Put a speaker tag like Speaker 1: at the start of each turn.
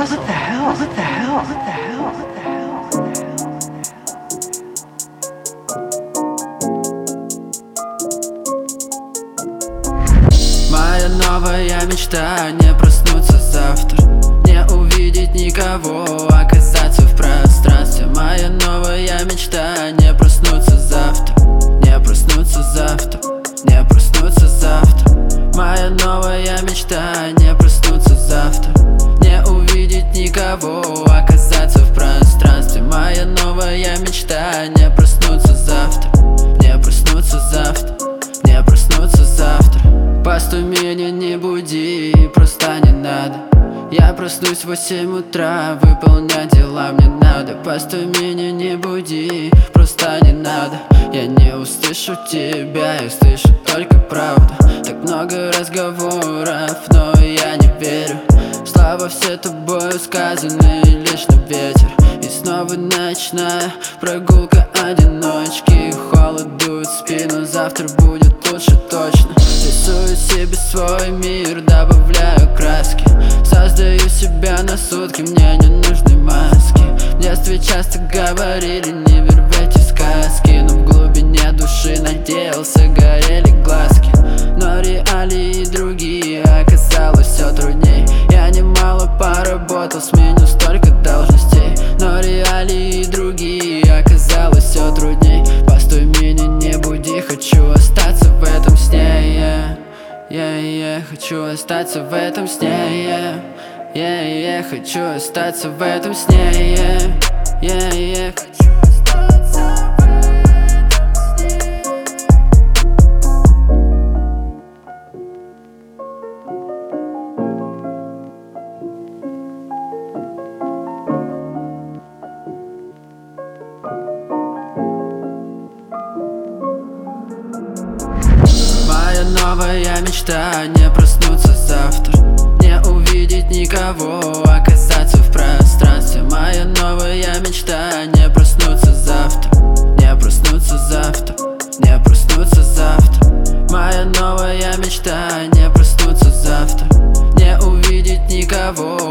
Speaker 1: What the hell? What the hell? What the hell? What the hell?
Speaker 2: Моя новая мечта — не проснуться завтра, не увидеть никого, оказаться в пространстве. Моя новая мечта — не проснуться завтра, не проснуться завтра, не проснуться завтра. Моя новая мечта — не проснуться завтра, не увидеть никого, оказаться в пространстве. Моя новая мечта — не проснуться завтра, не проснуться завтра, не проснуться завтра. Постой, меня не буди, просто не надо. Я проснусь в 8 утра, выполнять дела мне надо. Постой, меня не буди, просто не надо. Я не услышу тебя, я слышу только правду. Так много разговоров, но я не верю. Слова все тобою сказаны лишь на ветер. И снова ночная прогулка одиночки. Холод дует в спину, завтра будет лучше точно. Рисую себе свой мир, добавляю краски. Создаю себя на сутки, мне не нужны маски. В детстве часто говорили, не верь в эти сказки. Но в глубине души надеялся, горели глазки. Но реалии другие, оказалось все трудней. Я немало поработал, сменю столько должностей. Но реалии другие, оказалось все трудней. Постой, меня не буди, хочу остаться в этом сне. Хочу остаться в этом сне. Хочу остаться в этом сне. Хочу остаться в этом сне. Моя новая мечта — не проснуться завтра, не увидеть никого, оказаться в пространстве. Моя новая мечта — не проснуться завтра, не проснуться завтра, не проснуться завтра. Моя новая мечта — не проснуться завтра, не увидеть никого,